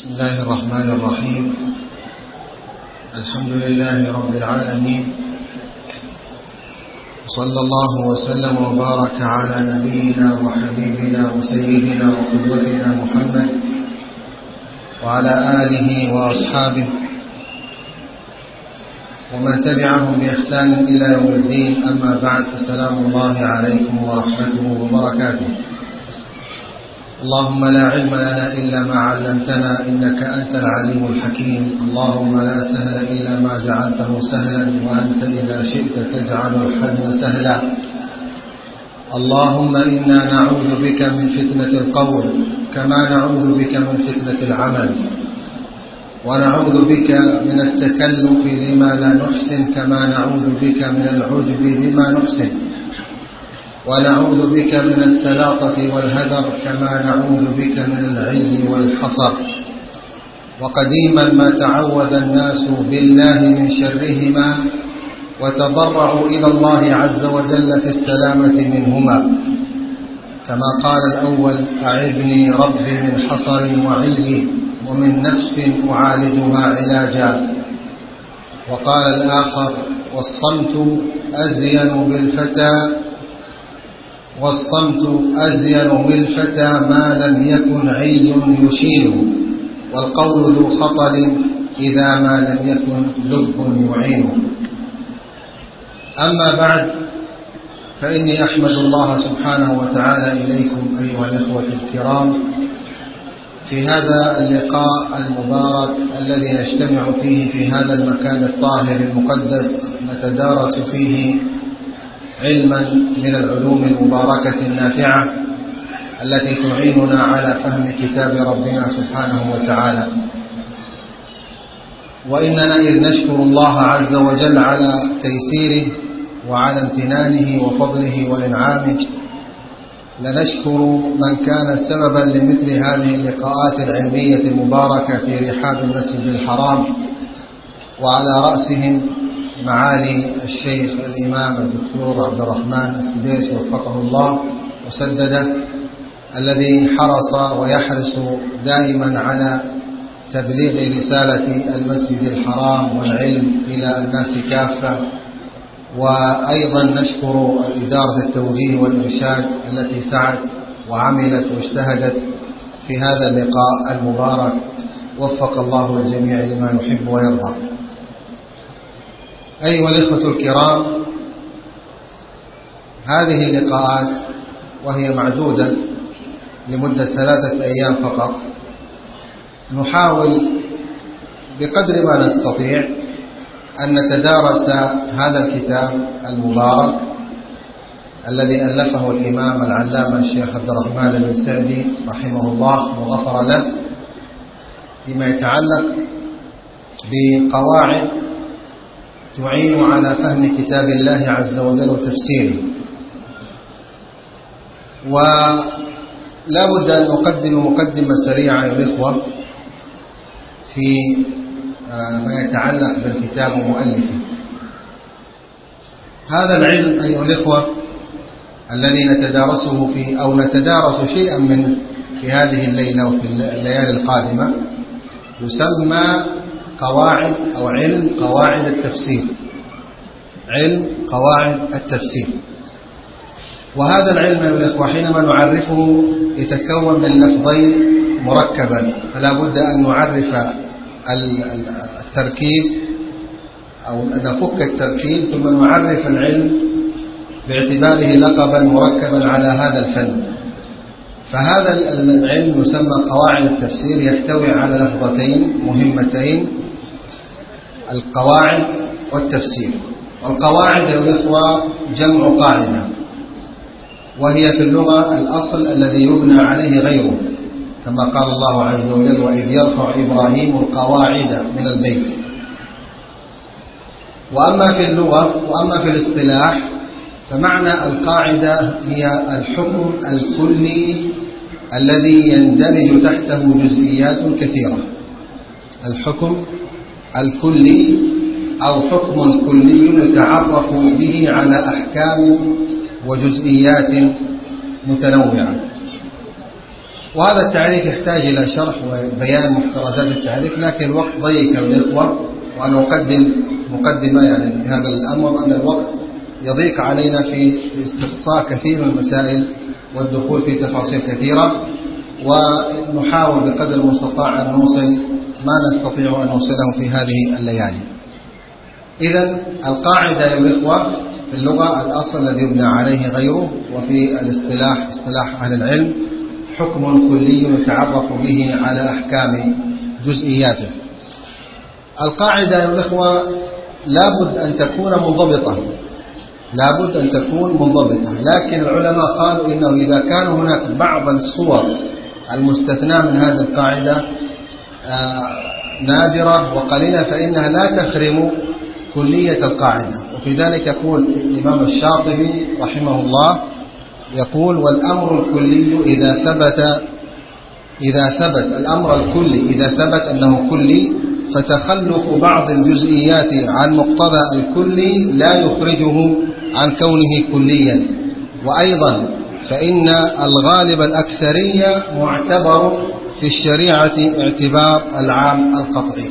بسم الله الرحمن الرحيم. الحمد لله رب العالمين، صلى الله وسلم وبارك على نبينا وحبيبنا وسيدنا وقدوتنا محمد وعلى آله وأصحابه ومن تبعهم بإحسان إلى يوم الدين. أما بعد، فسلام الله عليكم ورحمته وبركاته. اللهم لا علم لنا إلا ما علمتنا، إنك أنت العليم الحكيم. اللهم لا سهل إلا ما جعلته سهلا، وأنت إذا شئت تجعل الحزن سهلا. اللهم إنا نعوذ بك من فتنة القول، كما نعوذ بك من فتنة العمل، ونعوذ بك من التكلف لما لا نحسن، كما نعوذ بك من العجب بما نحسن، ونعوذ بك من السلاطة والهذر، كما نعوذ بك من العي والحصر. وقديما ما تعوذ الناس بالله من شرهما، وتضرعوا إلى الله عز وجل في السلامة منهما، كما قال الأول: أعذني ربي من حصر وعي، ومن نفس أعالجها علاجا. وقال الآخر: والصمت أزين بالفتى ما لم يكن عي يشيل، والقول ذو خطل إذا ما لم يكن لب يعين. أما بعد، فإني أحمد الله سبحانه وتعالى إليكم أيها الإخوة الكرام في هذا اللقاء المبارك الذي نجتمع فيه في هذا المكان الطاهر المقدس، نتدارس فيه علما من العلوم المباركة النافعة التي تعيننا على فهم كتاب ربنا سبحانه وتعالى. وإننا إذ نشكر الله عز وجل على تيسيره وعلى امتنانه وفضله وإنعامه، لنشكر من كان سببا لمثل هذه اللقاءات العلمية المباركة في رحاب المسجد الحرام، وعلى رأسهم معالي الشيخ الإمام الدكتور عبد الرحمن السديس وفقه الله وسدده، الذي حرص ويحرص دائما على تبليغ رسالة المسجد الحرام والعلم إلى الناس كافة. وأيضا نشكر إدارة التوجيه والإرشاد التي سعت وعملت واجتهدت في هذا اللقاء المبارك، وفق الله الجميع لما يحب ويرضى. أيها الإخوة الكرام، هذه اللقاءات وهي معدودة لمدة 3 أيام فقط، نحاول بقدر ما نستطيع أن نتدارس هذا الكتاب المبارك الذي ألفه الإمام العلامة الشيخ عبد الرحمن بن سعدي رحمه الله وغفر له، فيما يتعلق بقواعد تعين على فهم كتاب الله عز وجل وتفسيره. ولا بد أن نقدم مقدمة سريعة أيها الإخوة في ما يتعلق بالكتاب ومؤلفه. هذا العلم أيها الإخوة الذي نتدارسه فيه، أو نتدارس شيئا منه في هذه الليلة وفي الليالي القادمة، يسمى قواعد أو علم قواعد التفسير. علم قواعد التفسير. وهذا العلم يا الإخوة حينما نعرفه يتكون من لفظين مركبا، فلا بد أن نعرف التركيب أو نفك التركيب، ثم نعرف العلم باعتباره لقبا مركبا على هذا الفن. فهذا العلم يسمى قواعد التفسير، يحتوي على لفظتين مهمتين: القواعد والتفسير. والقواعد يا الإخوة جمع قاعدة، وهي في اللغة الأصل الذي يبنى عليه غيره، كما قال الله عز وجل: وإذ يرفع إبراهيم القواعد من البيت. وأما في اللغة وأما في الاصطلاح، فمعنى القاعدة هي الحكم الكلي الذي يندرج تحته جزئيات كثيرة. الحكم الكلي أو حكم كلي يتعرف به على أحكام وجزئيات متنوعة. وهذا التعريف يحتاج إلى شرح وبيان محترزات التعريف، لكن الوقت ضيق للإخوة، وأنا أقدم مقدمة يعني بهذا الأمر أن الوقت يضيق علينا في استقصاء كثير من المسائل والدخول في تفاصيل كثيرة، ونحاول بقدر المستطاع أن نوصل ما نستطيع أن نوصله في هذه الليالي. إذن القاعدة يا الإخوة في اللغة الأصل الذي يبنى عليه غيره، وفي الاصطلاح اصطلاح أهل العلم حكم كلي يتعرف به على أحكام جزئياته. القاعدة يا الإخوة لابد أن تكون منضبطة، لابد أن تكون منضبطة، لكن العلماء قالوا إنه إذا كان هناك بعض الصور المستثنى من هذه القاعدة نادرة وقليلة فإنها لا تخرم كلية القاعدة. وفي ذلك يقول الإمام الشاطبي رحمه الله يقول: والأمر الكلي إذا ثبت الأمر الكلي إذا ثبت أنه كلي، فتخلف بعض الجزئيات عن مقتضى الكلي لا يخرجه عن كونه كليا. وأيضا فإن الغالب الأكثرية معتبر في الشريعة اعتبار العام القطعي.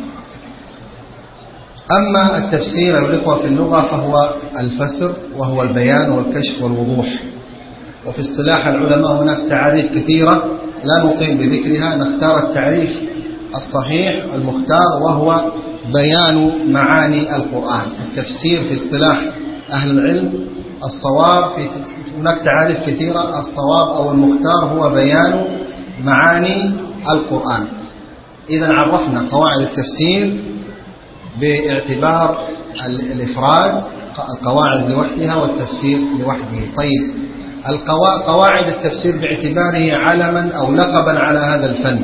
أما التفسير والإخوة في اللغة فهو الفسر، وهو البيان والكشف والوضوح. وفي اصطلاح العلماء هناك تعاريف كثيرة لا نقيم بذكرها، نختار التعريف الصحيح المختار وهو بيان معاني القرآن. التفسير في اصطلاح أهل العلم الصواب هناك تعاريف كثيرة، الصواب أو المختار هو بيان معاني القرآن. إذا عرفنا قواعد التفسير باعتبار الإفراد، القواعد لوحدها والتفسير لوحده. طيب قواعد التفسير باعتباره علما أو لقبا على هذا الفن،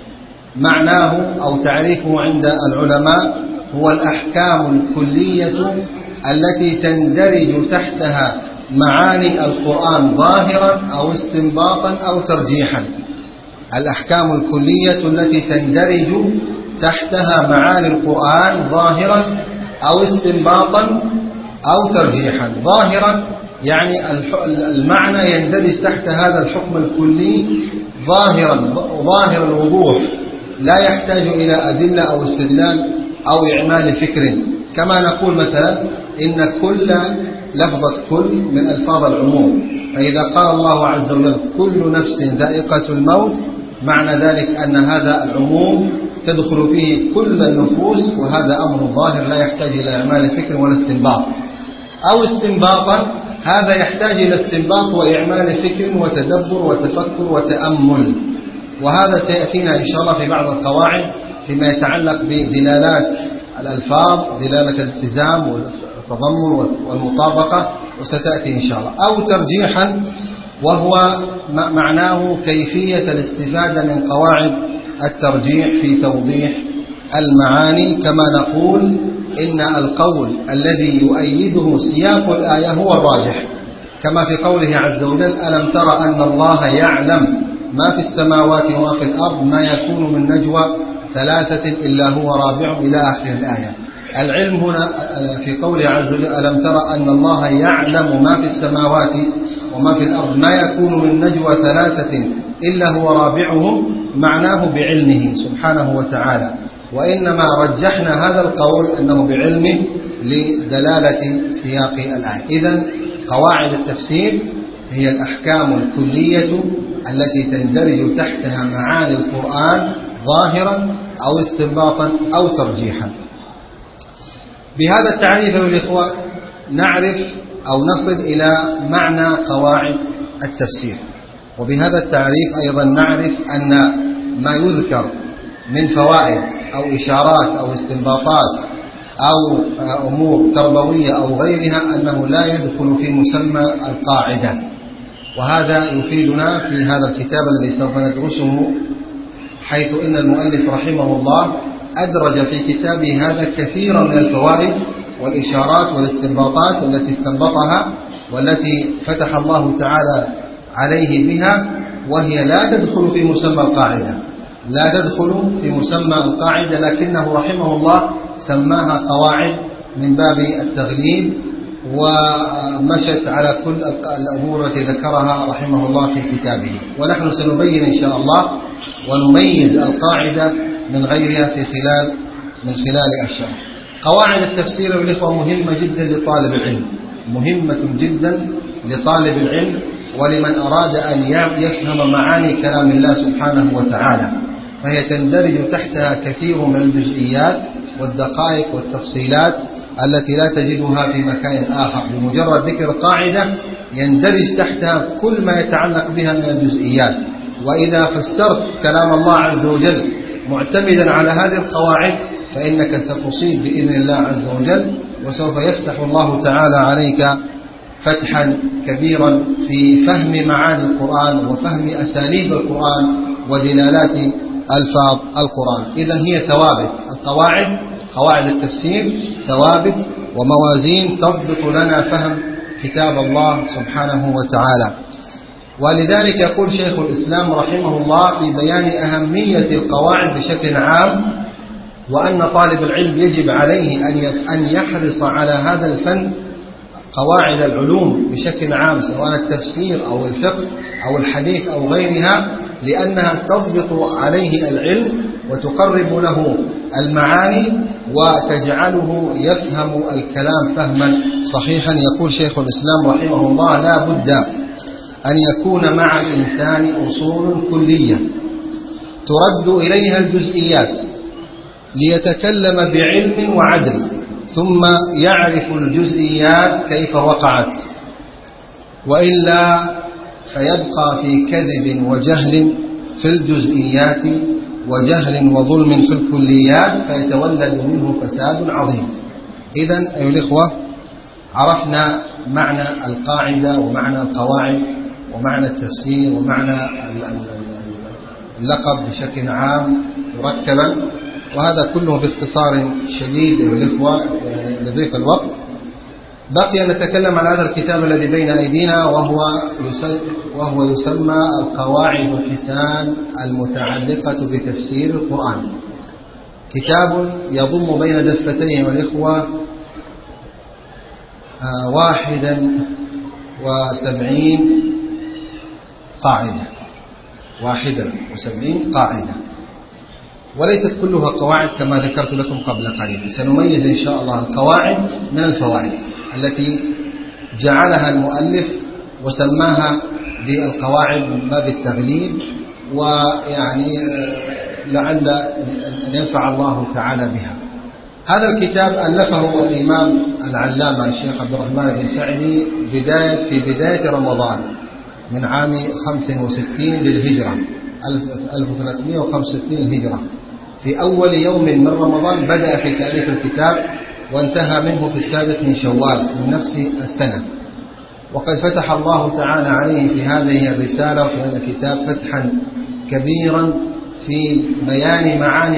معناه أو تعريفه عند العلماء هو الأحكام الكلية التي تندرج تحتها معاني القرآن ظاهرا أو استنباطا أو ترجيحا. الأحكام الكلية التي تندرج تحتها معاني القرآن ظاهرا أو استنباطا أو ترجيحا. ظاهرا يعني المعنى يندرج تحت هذا الحكم الكلي ظاهر الوضوح، لا يحتاج إلى أدلة أو استدلال أو إعمال فكر. كما نقول مثلا إن كل لفظة كل من ألفاظ العموم، فإذا قال الله عز وجل كل نفس ذائقة الموت، معنى ذلك أن هذا العموم تدخل فيه كل النفوس، وهذا أمر ظاهر لا يحتاج إلى إعمال فكر ولا استنباط. أو استنباطا، هذا يحتاج إلى استنباط وإعمال فكر وتدبر وتفكر وتأمل، وهذا سيأتينا إن شاء الله في بعض القواعد فيما يتعلق بدلالات الألفاظ، دلالة الالتزام والتضمن والمطابقة، وستأتي إن شاء الله. أو ترجيحا، وهو معناه كيفية الاستفادة من قواعد الترجيح في توضيح المعاني، كما نقول إن القول الذي يؤيده سياق الآية هو الراجح، كما في قوله عز وجل: ألم تر أن الله يعلم ما في السماوات وما في الأرض ما يكون من نجوى ثلاثة إلا هو رابعهم إلى آخر الآية. العلم هنا في قوله عز وجل: ألم تر أن الله يعلم ما في السماوات وما في الأرض ما يكون من نجوى ثلاثة إلا هو رابعهم، معناه بعلمه سبحانه وتعالى. وإنما رجحنا هذا القول أنه بعلمه لدلالة سياق الآية. إذن قواعد التفسير هي الأحكام الكلية التي تندرج تحتها معاني القرآن ظاهرا أو استنباطا أو ترجيحا. بهذا التعريف يا الإخوة نعرف أو نصل إلى معنى قواعد التفسير. وبهذا التعريف أيضا نعرف أن ما يذكر من فوائد أو إشارات أو استنباطات أو أمور تربوية أو غيرها أنه لا يدخل في مسمى القاعدة. وهذا يفيدنا في هذا الكتاب الذي سوف ندرسه، حيث إن المؤلف رحمه الله أدرج في كتابه هذا كثيرا من الفوائد والإشارات والاستنباطات التي استنبطها والتي فتح الله تعالى عليه بها، وهي لا تدخل في مسمى القاعدة، لا تدخل في مسمى القاعدة، لكنه رحمه الله سماها قواعد من باب التغليب ومشت على كل الأمور التي ذكرها رحمه الله في كتابه. ونحن سنبين إن شاء الله ونميز القاعدة من غيرها من خلال الشرح. قواعد التفسير والإخوة مهمة جدا لطالب العلم، مهمة جدا لطالب العلم ولمن أراد أن يفهم معاني كلام الله سبحانه وتعالى، فهي تندرج تحتها كثير من الجزئيات والدقائق والتفصيلات التي لا تجدها في مكان آخر. بمجرد ذكر القاعدة يندرج تحتها كل ما يتعلق بها من الجزئيات. وإذا فسرت كلام الله عز وجل معتمدا على هذه القواعد فإنك ستصيب بإذن الله عز وجل، وسوف يفتح الله تعالى عليك فتحا كبيرا في فهم معاني القرآن وفهم أساليب القرآن ودلالات ألفاظ القرآن. إذن هي ثوابت، القواعد قواعد التفسير ثوابت وموازين تضبط لنا فهم كتاب الله سبحانه وتعالى. ولذلك يقول شيخ الإسلام رحمه الله في بيان أهمية القواعد بشكل عام، وأن طالب العلم يجب عليه أن يحرص على هذا الفن، قواعد العلوم بشكل عام سواء التفسير أو الفقه أو الحديث أو غيرها، لأنها تضبط عليه العلم وتقرب له المعاني وتجعله يفهم الكلام فهما صحيحا. يقول شيخ الإسلام رحمه الله: لا بد أن يكون مع الإنسان أصول كلية ترد إليها الجزئيات ليتكلم بعلم وعدل، ثم يعرف الجزئيات كيف وقعت، وإلا فيبقى في كذب وجهل في الجزئيات وجهل وظلم في الكليات، فيتولد منه فساد عظيم. إذن أيها الإخوة، عرفنا معنى القاعدة ومعنى القواعد ومعنى التفسير ومعنى اللقب بشكل عام مركبا، وهذا كله باختصار شديد أيها الإخوة لضيق الوقت. بقي أن نتكلم عن هذا الكتاب الذي بين أيدينا، وهو يسمى القواعد الحسان المتعلقة بتفسير القرآن. كتاب يضم بين دفتيه والإخوة 71 قاعدة، 71 قاعدة، وليست كلها قواعد كما ذكرت لكم قبل قليل. سنميز إن شاء الله القواعد من الفوائد التي جعلها المؤلف وسماها بالقواعد من باب التغليب، ويعني لعل أن ينفع الله تعالى بها. هذا الكتاب ألفه الإمام العلامة الشيخ عبد الرحمن بن سعدي في بداية رمضان من عام 65 للهجرة، 1365 للهجرة. في أول يوم من رمضان بدأ في تأليف الكتاب، وانتهى منه في 6 من شوال من نفس السنة. وقد فتح الله تعالى عليه في هذه الرسالة وفي هذا الكتاب فتحا كبيرا في بيان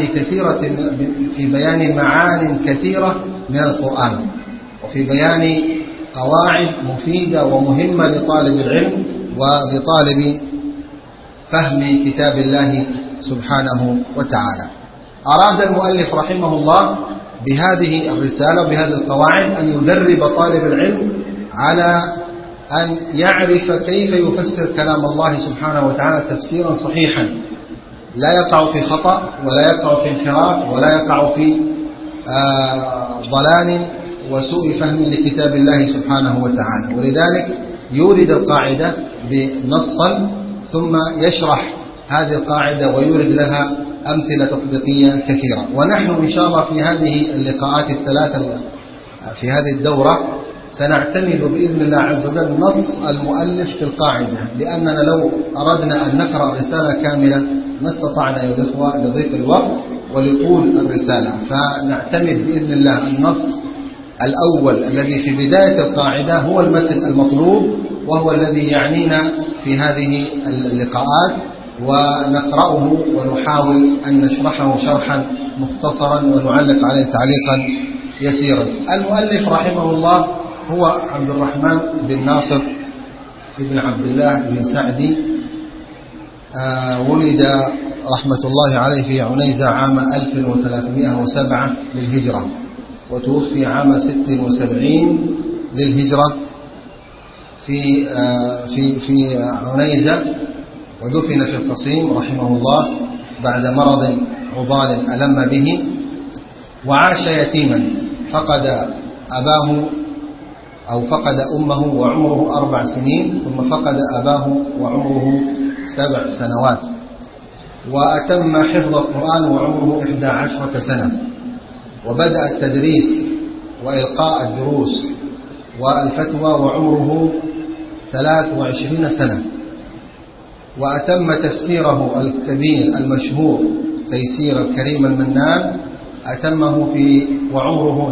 معان كثيرة من القرآن، وفي بيان قواعد مفيدة ومهمة لطالب العلم ولطالب فهم كتاب الله سبحانه وتعالى. أراد المؤلف رحمه الله بهذه الرسالة وبهذه القواعد أن يدرب طالب العلم على أن يعرف كيف يفسر كلام الله سبحانه وتعالى تفسيرا صحيحا، لا يقع في خطأ ولا يقع في انحراف ولا يقع في ضلال وسوء فهم لكتاب الله سبحانه وتعالى. ولذلك يورد القاعدة بنصا ثم يشرح هذه القاعدة ويورد لها أمثلة تطبيقية كثيرة. ونحن إن شاء الله في هذه اللقاءات الثلاثة في هذه الدورة سنعتمد بإذن الله عز وجل نص المؤلف في القاعدة، لأننا لو أردنا أن نقرأ رسالة كاملة ما استطعنا أيها الأخوة لضيق الوقت ولطول الرسالة، فنعتمد بإذن الله النص الأول الذي في بداية القاعدة هو المتن المطلوب، وهو الذي يعنينا في هذه اللقاءات، ونقرأه ونحاول أن نشرحه شرحا مختصرا ونعلق عليه تعليقا يسيرا. المؤلف رحمه الله هو عبد الرحمن بن ناصر بن عبد الله بن سعدي، ولد رحمة الله عليه في عنيزة عام 1307 للهجرة، وتوفي عام 76 للهجرة في عنيزة، ودفن في القصيم رحمه الله بعد مرض عضال ألم به، وعاش يتيما، فقد أباه أو فقد أمه وعمره 4 سنين، ثم فقد أباه وعمره 7 سنوات، وأتم حفظ القرآن وعمره 11 سنة، وبدأ التدريس وإلقاء الدروس والفتوى وعمره 23 سنة، وأتم تفسيره الكبير المشهور تيسير الكريم المنان، أتمه وعمره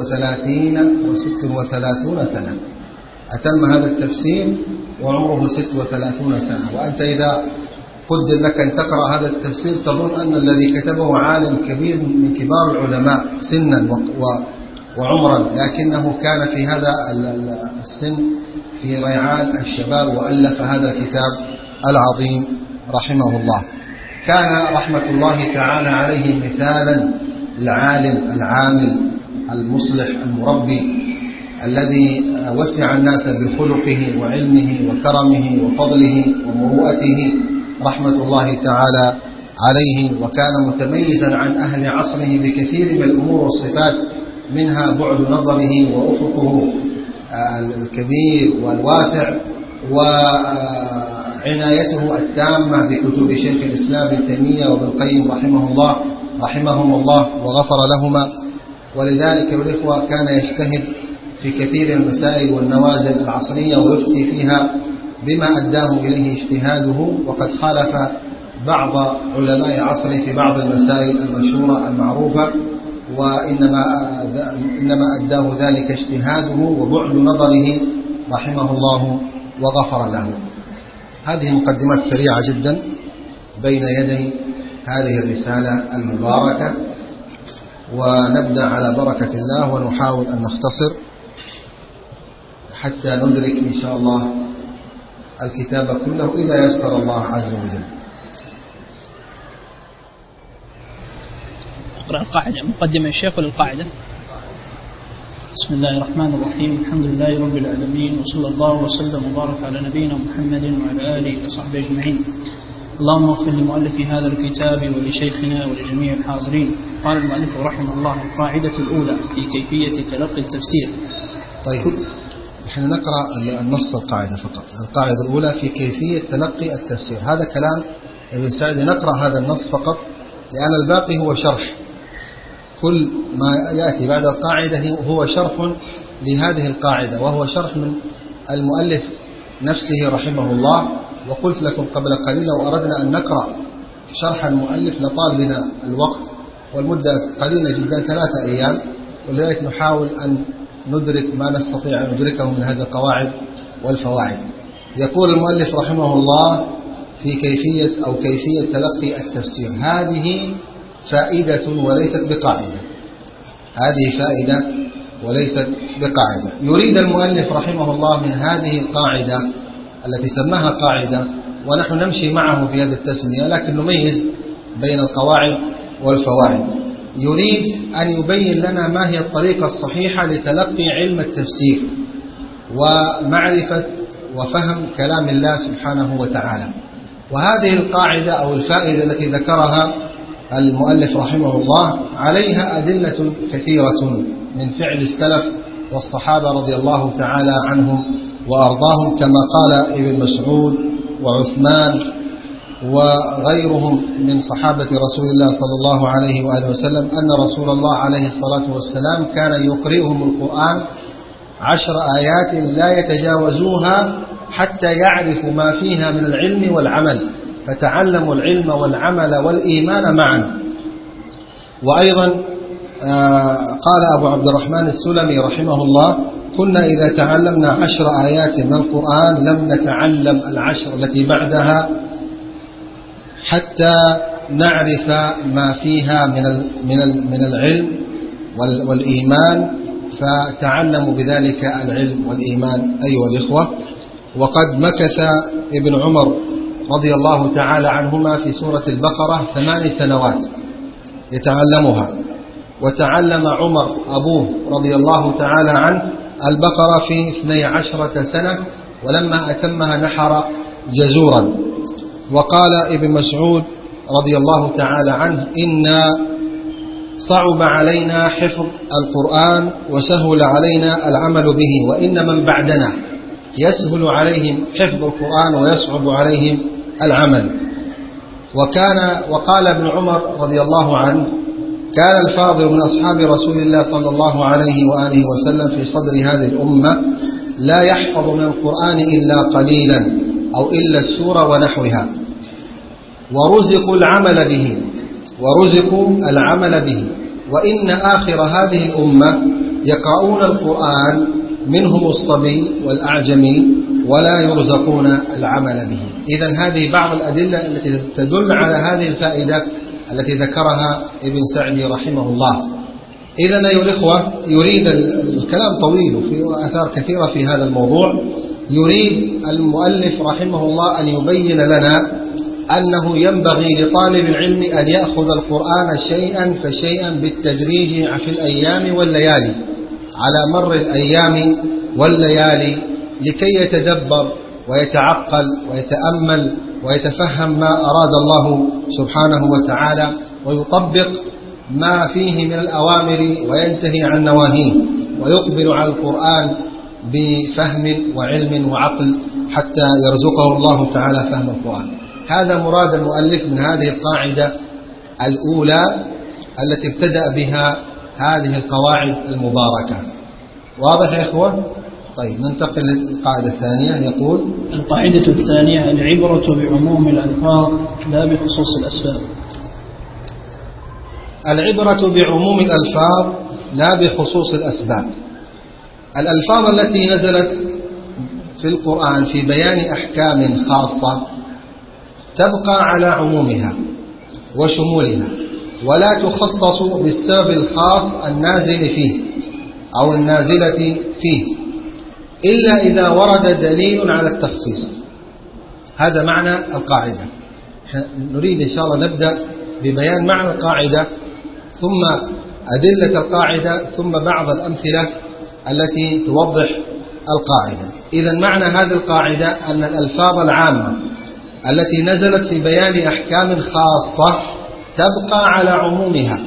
36 سنة، أتم هذا التفسير وعمره 36 سنة. وأنت إذا قدر لك أن تقرأ هذا التفسير تظن أن الذي كتبه عالم كبير من كبار العلماء سنا وعمرا، لكنه كان في هذا السن في ريعان الشباب وألف هذا الكتاب العظيم رحمه الله. كان رحمة الله تعالى عليه مثالا العالم العامل المصلح المربي الذي وسع الناس بخلقه وعلمه وكرمه وفضله ومروءته رحمة الله تعالى عليه، وكان متميزا عن أهل عصره بكثير من الأمور والصفات، منها بعد نظره وأفقه الكبير والواسع، وعنايته التامة بكتب شيخ الإسلام ابن تيمية وابن القيم رحمهم الله وغفر لهما. ولذلك الإخوة كان يجتهد في كثير من المسائل والنوازل العصرية ويفتي فيها بما أداه إليه اجتهاده، وقد خالف بعض علماء عصره في بعض المسائل المشهورة المعروفة، وإنما أداه ذلك اجتهاده وبعد نظره رحمه الله وغفر له. هذه مقدمات سريعة جدا بين يدي هذه الرسالة المباركة، ونبدأ على بركة الله ونحاول أن نختصر حتى ندرك إن شاء الله الكتاب كله إذا يسر الله عز وجل. اقرأ القاعدة، مقدمة الشيخ للقاعدة. بسم الله الرحمن الرحيم، الحمد لله رب العالمين، وصلى الله وسلم وبارك على نبينا محمد وعلى آله وصحبه أجمعين. اللهم اغفر لمؤلف هذا الكتاب ولشيخنا ولجميع الحاضرين. قال المؤلف رحمه الله: القاعدة الأولى في كيفية تلقي التفسير. طيب، نحن نقرأ النص القاعدة فقط. القاعدة الأولى في كيفية تلقي التفسير، هذا كلام ابن سعد، نقرأ هذا النص فقط لأن الباقي هو شرح. كل ما يأتي بعد القاعدة هو شرح لهذه القاعدة، وهو شرح من المؤلف نفسه رحمه الله. وقلت لكم قبل قليل لو أردنا أن نقرأ شرح المؤلف لطال بنا الوقت، والمدة قليلة جدا 3 أيام، ولذلك نحاول أن ندرك ما نستطيع أن ندركه من هذه القواعد والفوائد. يقول المؤلف رحمه الله في كيفية تلقي التفسير. هذه فائدة وليست بقاعدة، هذه فائدة وليست بقاعدة. يريد المؤلف رحمه الله من هذه القاعدة التي سماها قاعدة، ونحن نمشي معه في هذه التسمية لكن نميز بين القواعد والفوائد. يريد أن يبين لنا ما هي الطريقة الصحيحة لتلقي علم التفسير ومعرفة وفهم كلام الله سبحانه وتعالى. وهذه القاعدة أو الفائدة التي ذكرها المؤلف رحمه الله عليها أدلة كثيرة من فعل السلف والصحابة رضي الله تعالى عنهم وأرضاهم، كما قال ابن مسعود وعثمان وغيرهم من صحابة رسول الله صلى الله عليه وآله وسلم أن رسول الله عليه الصلاة والسلام كان يقرئهم القرآن 10 آيات لا يتجاوزوها حتى يعرفوا ما فيها من العلم والعمل، فتعلموا العلم والعمل والإيمان معا. وأيضا قال أبو عبد الرحمن السلمي رحمه الله: كنا إذا تعلمنا 10 آيات من القرآن لم نتعلم 10 التي بعدها حتى نعرف ما فيها من العلم والإيمان، فتعلموا بذلك العلم والإيمان أيها الإخوة. وقد مكث ابن عمر رضي الله تعالى عنهما في سورة البقرة 8 سنوات يتعلمها، وتعلم عمر أبوه رضي الله تعالى عنه البقرة في 12 سنة، ولما أتمها نحر جزورا. وقال ابن مسعود رضي الله تعالى عنه: إن صعب علينا حفظ القرآن وسهل علينا العمل به، وإن من بعدنا يسهل عليهم حفظ القرآن ويصعب عليهم العمل. وقال ابن عمر رضي الله عنه: كان الفاضل من أصحاب رسول الله صلى الله عليه وآله وسلم في صدر هذه الأمة لا يحفظ من القرآن إلا قليلا أو إلا السورة ونحوها، ورزقوا العمل به، وإن آخر هذه الأمة يقرؤون القرآن منهم الصبي والأعجمي ولا يرزقون العمل به. إذن هذه بعض الأدلة التي تدل على هذه الفائدة التي ذكرها ابن سعدي رحمه الله. إذن أيها الإخوة، يريد الكلام طويل وفيه آثار كثيرة في هذا الموضوع. يريد المؤلف رحمه الله أن يبين لنا أنه ينبغي لطالب العلم أن يأخذ القرآن شيئا فشيئا بالتدريج في الأيام والليالي، على مر الأيام والليالي، لكي يتدبر ويتعقل ويتأمل ويتفهم ما أراد الله سبحانه وتعالى، ويطبق ما فيه من الأوامر وينتهي عن نواهيه، ويقبل على القرآن بفهم وعلم وعقل حتى يرزقه الله تعالى فهم القرآن. هذا مراد المؤلف من هذه القاعدة الأولى التي ابتدأ بها هذه القواعد المباركة. واضح يا إخوة؟ طيب، ننتقل للقاعدة الثانية. يقول: القاعدة الثانية: العبرة بعموم الألفاظ لا بخصوص الأسباب. العبرة بعموم الألفاظ لا بخصوص الأسباب. الألفاظ التي نزلت في القرآن في بيان أحكام خاصة تبقى على عمومها وشمولها، ولا تخصص بالسبب الخاص النازل فيه أو النازلة فيه إلا إذا ورد دليل على التخصيص. هذا معنى القاعدة. نريد إن شاء الله نبدأ ببيان معنى القاعدة، ثم أدلة القاعدة، ثم بعض الأمثلة التي توضح القاعدة. إذن معنى هذه القاعدة أن الألفاظ العامة التي نزلت في بيان أحكام خاصة تبقى على عمومها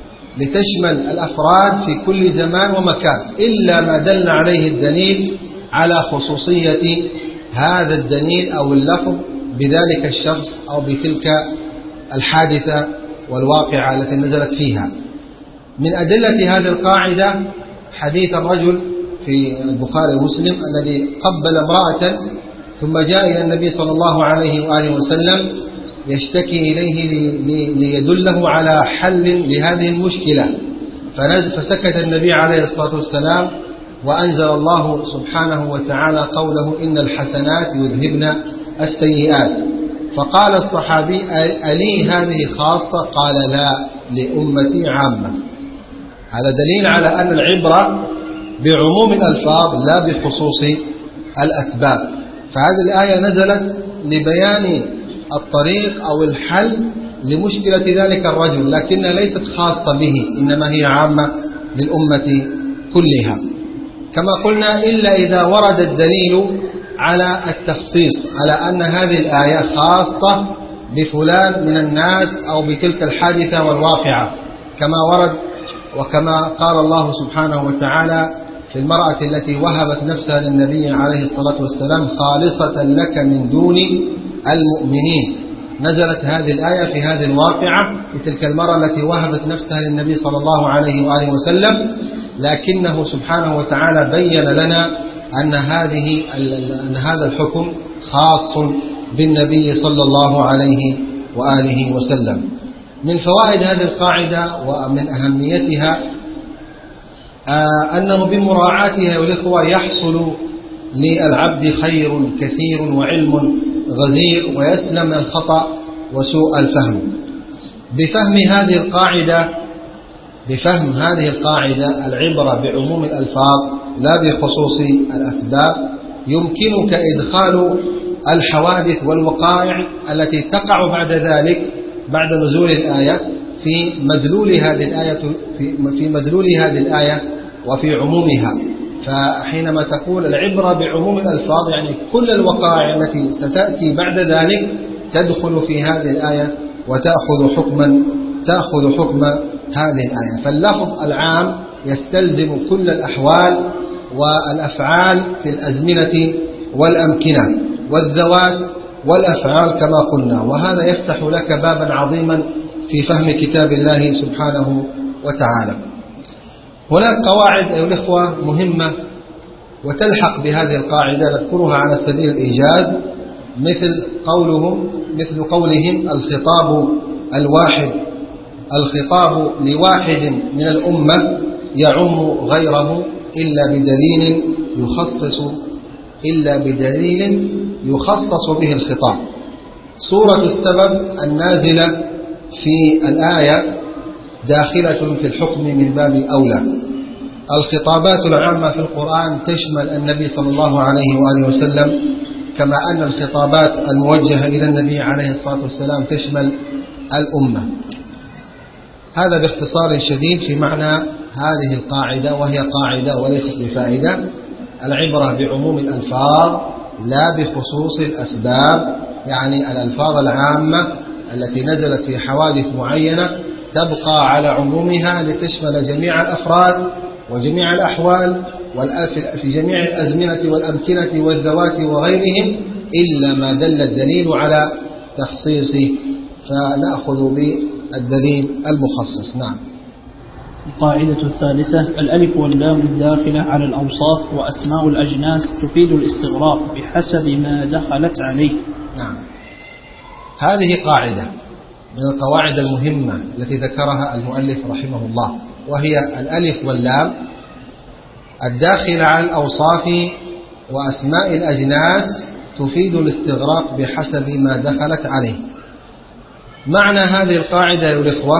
لتشمل الأفراد في كل زمان ومكان، إلا ما دل عليه الدليل على خصوصية هذا الدليل أو اللفظ بذلك الشخص أو بتلك الحادثة والواقعة التي نزلت فيها. من أدلة هذه القاعدة حديث الرجل في البخاري ومسلم الذي قبل امرأة ثم جاء إلى النبي صلى الله عليه وآله وسلم يشتكي إليه ليدله على حل لهذه المشكلة، فسكت النبي عليه الصلاة والسلام، وأنزل الله سبحانه وتعالى قوله: إن الحسنات يذهبن السيئات. فقال الصحابي: ألي هذه خاصة؟ قال: لا، لأمتي عامة. هذا دليل على أن العبرة بعموم الألفاظ لا بخصوص الأسباب. فهذه الآية نزلت لبيان الطريق أو الحل لمشكلة ذلك الرجل، لكنها ليست خاصة به، إنما هي عامة للأمة كلها. كما قلنا، إلا إذا ورد الدليل على التخصيص، على أن هذه الآية خاصة بفلان من الناس أو بتلك الحادثة والواقعة، كما ورد وكما قال الله سبحانه وتعالى في المرأة التي وهبت نفسها للنبي عليه الصلاة والسلام خالصة لك من دون المؤمنين. نزلت هذه الآية في هذه الواقعة بتلك المرأة التي وهبت نفسها للنبي صلى الله عليه وآله وسلم، لكنه سبحانه وتعالى بين لنا أن هذا الحكم خاص بالنبي صلى الله عليه وآله وسلم. من فوائد هذه القاعدة ومن أهميتها أنه بمراعاتها والإخوة يحصل للعبد خير كثير وعلم غزير، ويسلم من الخطأ وسوء الفهم. بفهم هذه القاعدة العبرة بعموم الألفاظ لا بخصوص الأسباب، يمكنك إدخال الحوادث والوقائع التي تقع بعد ذلك بعد نزول الآية في مدلول هذه الآية وفي عمومها. فحينما تقول العبرة بعموم الألفاظ يعني كل الوقائع التي ستأتي بعد ذلك تدخل في هذه الآية وتأخذ حكم هذه الآية. فاللفظ العام يستلزم كل الأحوال والأفعال في الأزمنة والأمكنة والذوات والأفعال كما قلنا، وهذا يفتح لك بابا عظيما في فهم كتاب الله سبحانه وتعالى. هناك قواعد أيها الإخوة مهمة وتلحق بهذه القاعدة نذكرها على سبيل الإيجاز، مثل قولهم الخطاب لواحد من الأمة يعم غيره إلا بدليل يخصص به الخطاب. صورة السبب النازلة في الآية داخلة في الحكم من باب أولى. الخطابات العامة في القرآن تشمل النبي صلى الله عليه وآله وسلم، كما أن الخطابات الموجهة إلى النبي عليه الصلاة والسلام تشمل الأمة. هذا باختصار شديد في معنى هذه القاعدة، وهي قاعدة وليست بفائدة. العبرة بعموم الألفاظ لا بخصوص الأسباب، يعني الألفاظ العامة التي نزلت في حوادث معينة تبقى على عمومها لتشمل جميع الأفراد وجميع الأحوال في جميع الأزمنة والأمكنة والذوات وغيرهم، إلا ما دل الدليل على تخصيصه، فنأخذ بالدليل المخصص. نعم. القاعدة الثالثة: الألف واللام الداخلة على الأوصاف وأسماء الأجناس تفيد الاستغراق بحسب ما دخلت عليه. نعم، هذه قاعدة من القواعد المهمة التي ذكرها المؤلف رحمه الله، وهي الألف واللام الداخلة على الأوصاف وأسماء الأجناس تفيد الاستغراق بحسب ما دخلت عليه. معنى هذه القاعدة يا الإخوة: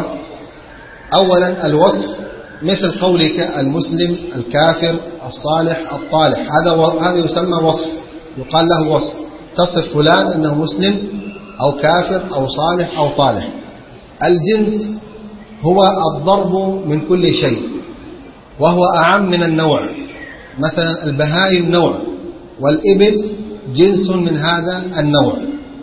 أولا الوصف، مثل قولك المسلم، الكافر، الصالح، الطالح، هذا يسمى وصف، يقال له وصف، تصف فلان أنه مسلم أو كافر أو صالح أو طالح. الجنس هو الضرب من كل شيء، وهو أعم من النوع. مثلا البهائم نوع، والإبل جنس من هذا النوع،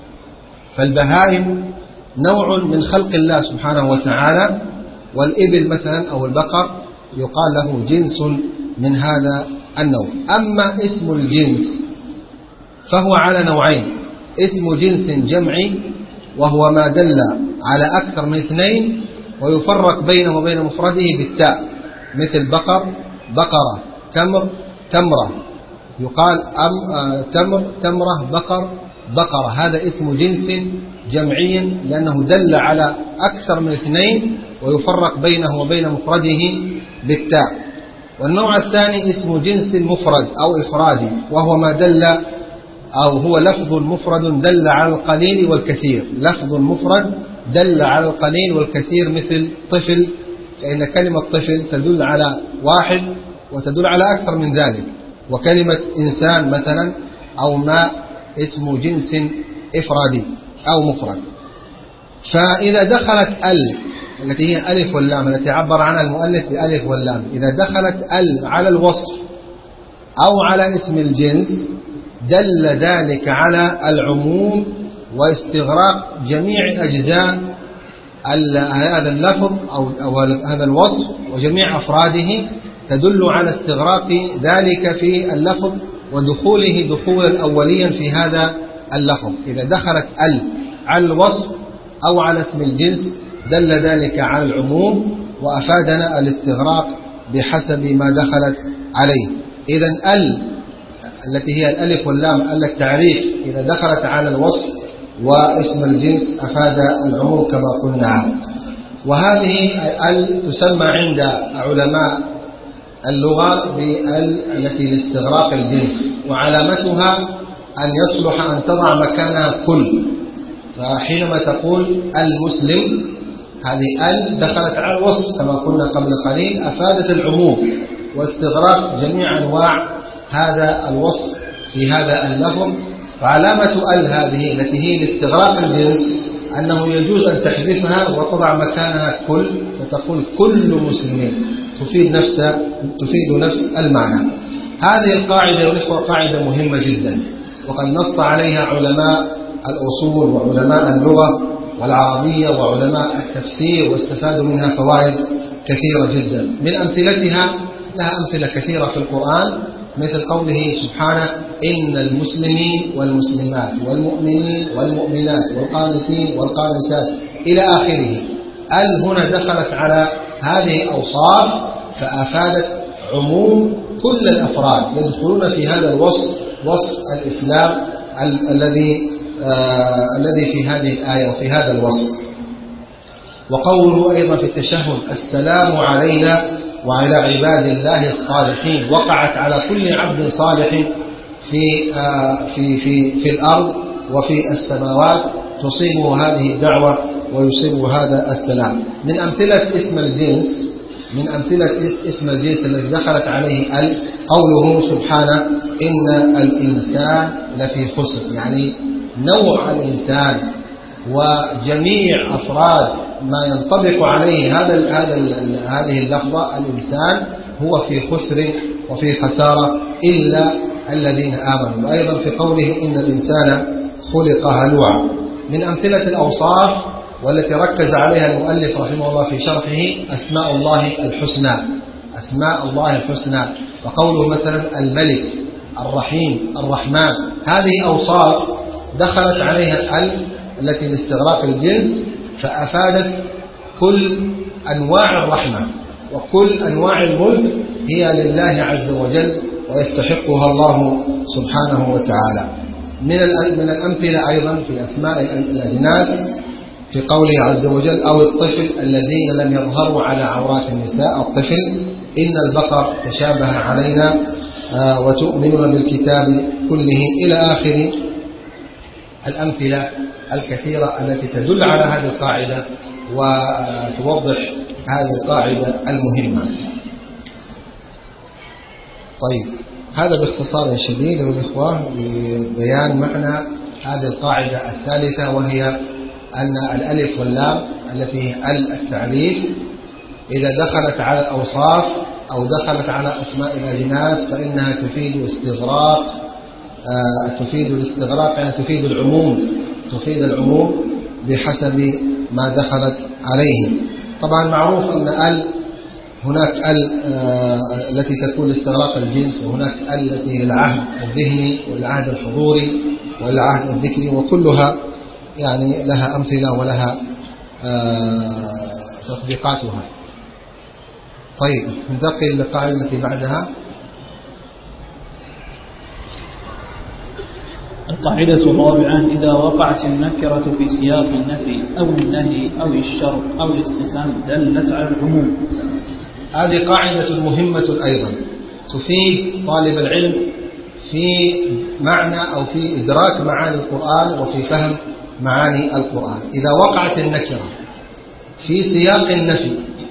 فالبهائم نوع من خلق الله سبحانه وتعالى، والإبل مثلا أو البقر يقال له جنس من هذا النوع. أما اسم الجنس فهو على نوعين: اسم جنس جمعي وهو ما دل على أكثر من اثنين ويفرق بينه وبين مفرده بالتاء، مثل بقر، بقرة، تمر، تمرة، يقال تمر، تمرة، بقر، بقرة. هذا اسم جنس جمعي لأنه دل على أكثر من اثنين ويفرق بينه وبين مفرده بالتاء. والنوع الثاني اسم جنس مفرد أو إفرادي، وهو ما دل أو هو لفظ مفرد دل على القليل والكثير. لفظ مفرد دل على القليل والكثير، مثل طفل، فإن كلمة طفل تدل على واحد وتدل على أكثر من ذلك. وكلمة إنسان مثلا أو ماء اسم جنس إفرادي أو مفرد. فإذا دخلت التي هي ألف واللام التي عبر عنها المؤلف بألف واللام، إذا دخلت على الوصف أو على اسم الجنس دل ذلك على العموم واستغراق جميع أجزاء هذا اللفظ أو هذا الوصف وجميع أفراده، تدل على استغراق ذلك في اللفظ ودخوله دخولا أوليا في هذا اللفظ. إذا دخلت على الوصف أو على اسم الجنس دل ذلك على العموم وأفادنا الاستغراق بحسب ما دخلت عليه. إذن التي هي الألف واللام التعريف إذا دخلت على الوصف واسم الجنس أفاد العموم كما قلنا. وهذه تسمى عند علماء اللغة التي لاستغراق الجنس، وعلامتها أن يصلح أن تضع مكانها كل. فحينما تقول المسلم، هذه دخلت على الوصف كما قلنا قبل قليل، أفادت العموم واستغراق جميع أنواع هذا الوصف في هذا اللفظ. وعلامة هذه التي هي لاستغراق الجنس أنه يجوز أن تحذفها وتضع مكانها كل، فتقول كل مسلم تفيد نفس المعنى. هذه القاعدة يا إخوة قاعدة مهمة جدا، وقد نص عليها علماء الأصول وعلماء اللغة والعربية وعلماء التفسير، واستفادوا منها فوائد كثيرة جدا. من أمثلتها لها أمثلة كثيرة في القرآن، مثل قوله سبحانه: إن المسلمين والمسلمات والمؤمنين والمؤمنات والقانتين والقانتات إلى آخره. هنا دخلت على هذه الأوصاف فأفادت عموم كل الأفراد يدخلون في هذا الوصف، وصف الإسلام الذي في هذه الآية وفي هذا الوصف. وقوله أيضا في التشهد: السلام علينا وعلى عباد الله الصالحين، وقعت على كل عبد صالح في الأرض وفي السماوات، تصيبه هذه الدعوة ويصيبه هذا السلام. من أمثلة اسم الجنس الذي دخلت عليه قوله سبحانه: إن الإنسان لفي خسر، يعني نوع الإنسان وجميع أفراد ما ينطبق عليه هذه اللفظة، الإنسان هو في خسر وفي خسارة إلا الذين آمنوا. وأيضا في قوله: إن الإنسان خلق هلوعا. من أمثلة الأوصاف والتي ركز عليها المؤلف رحمه الله في شرحه أسماء الله الحسنى، وقوله مثلا: الملك، الرحيم، الرحمن. هذه أوصاف دخلت عليها التي لاستغراق الجنس، فأفادت كل أنواع الرحمة وكل أنواع الملك هي لله عز وجل ويستحقها الله سبحانه وتعالى. من الأمثلة أيضا في أسماء الأجناس في قوله عز وجل: أو الطفل الذين لم يظهروا على عورات النساء. الطفل: إن البقر تشابه علينا وتؤمنون بالكتاب كله، إلى آخر الأمثلة الكثيرة التي تدل على هذه القاعدة وتوضح هذه القاعدة المهمة. طيب، هذا باختصار شديد للإخوة لبيان معنى هذه القاعدة الثالثة، وهي أن الألف واللام التي هي التعريف إذا دخلت على الأوصاف أو دخلت على أسماء الأجناس فإنها تفيد الاستغراق، يعني تفيد العموم بحسب ما دخلت عليه. طبعا معروف أن هناك التي تكون لاستغراق الجنس، وهناك التي للعهد الذهني والعهد الحضوري والعهد الذكري، وكلها يعني لها أمثلة ولها تطبيقاتها. طيب، ننتقل للقاعدة التي بعدها. القاعدة الرابعة: إذا وقعت النكرة في سياق النفي أو النهي أو الشرط أو الاستفهام دلت على العموم. هذه قاعدة مهمة أيضا تفيد طالب العلم في معنى أو في إدراك معاني القرآن وفي فهم معاني القرآن. إذا وقعت النكرة في سياق النفي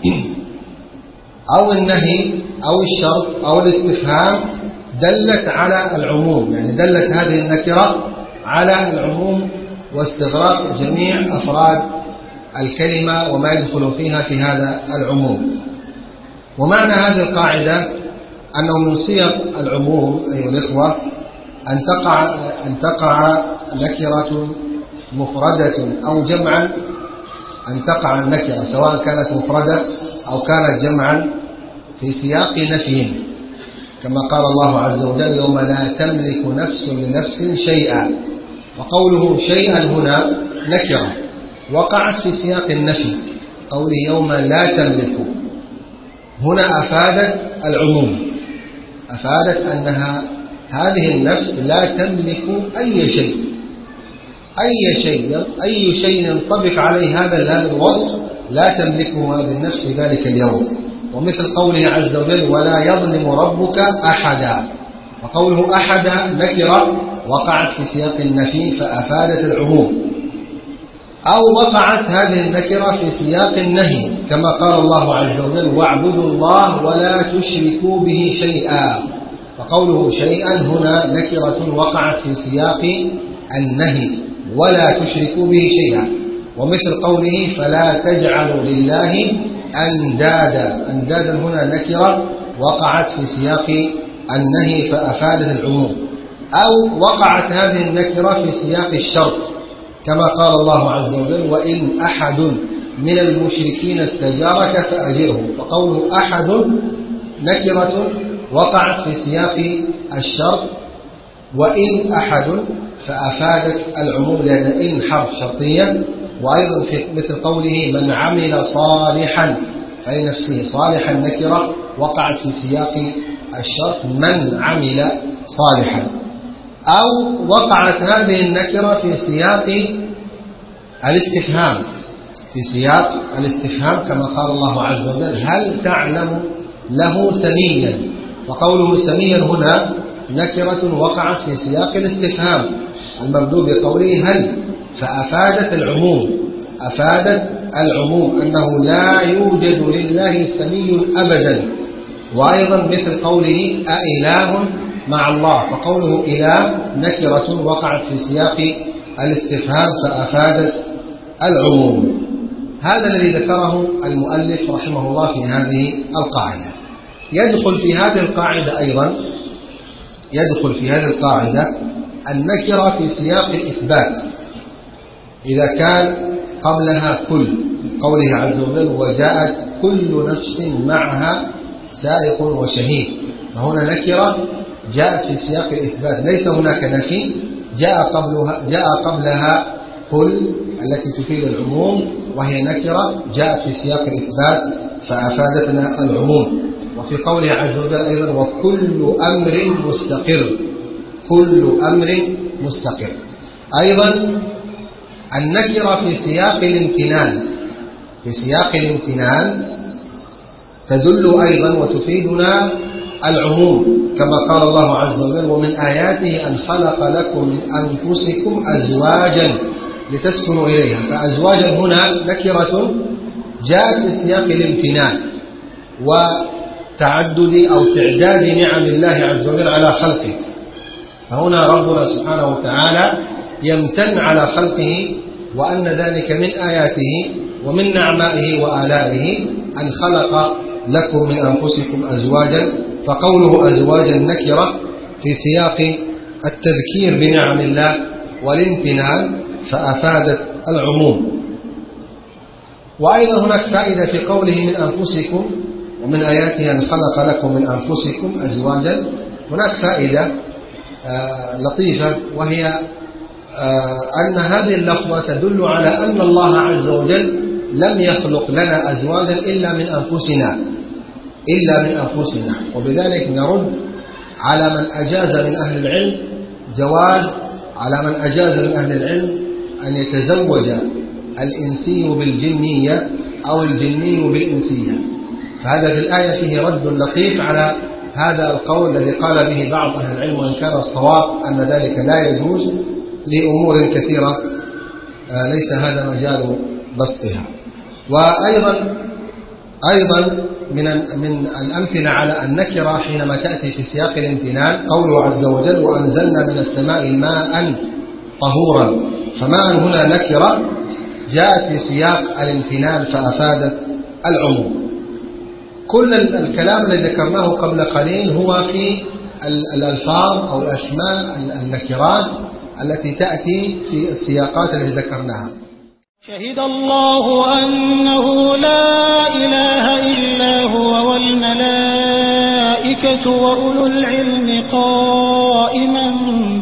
أو النهي أو الشرط أو الاستفهام دلت على العموم، يعني دلت هذه النكرة على العموم واستغراق جميع أفراد الكلمة وما يدخل فيها في هذا العموم. ومعنى هذه القاعدة أنه من صيغ العموم أيها الإخوة أن تقع نكرة مفردة أو جمعا، أن تقع النكرة سواء كانت مفردة أو كانت جمعا في سياق نفي، كما قال الله عز وجل: يوم لا تملك نفس لنفس شيئا. وقوله شيئا هنا نكرة وقعت في سياق النفي، قوله يوم لا تملك هنا أفادت العموم، أفادت أنها هذه النفس لا تملك أي شيء ينطبق عليه هذا الوصف لا تملكه هذه النفس في ذلك اليوم. ومثل قوله عز وجل: ولا يظلم ربك أحدا. وقوله أحدا نكرة وقعت في سياق النفي فأفادت العموم. أو وقعت هذه النكرة في سياق النهي كما قال الله عز وجل: واعبدوا الله ولا تشركوا به شيئا. فقوله شيئا هنا نكرة وقعت في سياق النهي ولا تشركوا به شيئا. ومثل قوله: فلا تجعلوا لله أندادا. أندادا هنا نكرة وقعت في سياق النهي فأفادت العموم، أو وقعت هذه النكرة في سياق الشرط كما قال الله عز وجل: وإن أحد من المشركين استجارك فأجره. فقوله أحد نكرة وقعت في سياق الشرط، وإن أحد فأفادت العموم لأن إن حرف شرطية. وأيضا في مثل قوله: من عمل صالحا، فهي نفسه صالحا نكرة وقعت في سياق الشرط، من عمل صالحا. أو وقعت هذه النكرة في سياق الاستفهام، كما قال الله عز وجل: هل تعلم له سميا. وقوله سميا هنا نكرة وقعت في سياق الاستفهام المبدوء بقوله هل، فأفادت العموم أنه لا يوجد لله سمي أبدا. وأيضا مثل قوله أإله مع الله، فقوله إله نكرة وقعت في سياق الاستفهام فأفادت العموم. هذا الذي ذكره المؤلف رحمه الله في هذه القاعدة. يدخل في هذه القاعدة النكرة في سياق الإثبات إذا كان قبلها كل، قوله عز وجل: وجاءت كل نفس معها سائق وشهيد. فهنا نكرة جاءت في سياق الإثبات، ليس هناك نفي، جاء قبلها كل التي تفيد العموم، وهي نكرة جاءت في سياق الإثبات فأفادتنا العموم. وفي قوله عز وجل أيضا: وكل أمر مستقر. أيضا النكرة في سياق الامتنان تدل أيضا وتفيدنا العموم كما قال الله عز وجل: ومن آياته أن خلق لكم من أنفسكم أزواجا لتسكنوا إليها. فأزواجا هنا نكرة جاءت في سياق الامتنان وتعدد أو تعداد نعم الله عز وجل على خلقه. فهنا ربنا سبحانه وتعالى يمتن على خلقه، وأن ذلك من آياته ومن نعمائه وآلائه أن خلق لكم من أنفسكم أزواجا. فقوله أزواجا نكرة في سياق التذكير بنعم الله والامتنان فأفادت العموم. وأيضا هناك فائدة في قوله من أنفسكم ومن آياته أن خلق لكم من أنفسكم أزواجا. هناك فائدة لطيفة، وهي أن هذه اللفظة تدل على أن الله عز وجل لم يخلق لنا أزواجا إلا من أنفسنا. وبذلك نرد على من أجاز من أهل العلم أن يتزوج الإنسي بالجنية أو الجني بالإنسية. فهذا في الآية فيه رد لطيف على هذا القول الذي قال به بعض أهل العلم، وإن كان الصواب أن ذلك لا يجوز لأمور كثيرة ليس هذا مجال بسطها. وأيضا من الأمثلة على النكرة حينما تأتي في سياق الامتنان قوله عز وجل: وأنزلنا من السماء ماء طهورا. فماء هنا نكرة جاءت في سياق الامتنان فأفادت العموم. كل الكلام الذي ذكرناه قبل قليل هو في الألفاظ أو الأسماء النكرات التي تأتي في السياقات التي ذكرناها. شهد الله أنه لا إله إلا هو والملائكة وأولو العلم قائما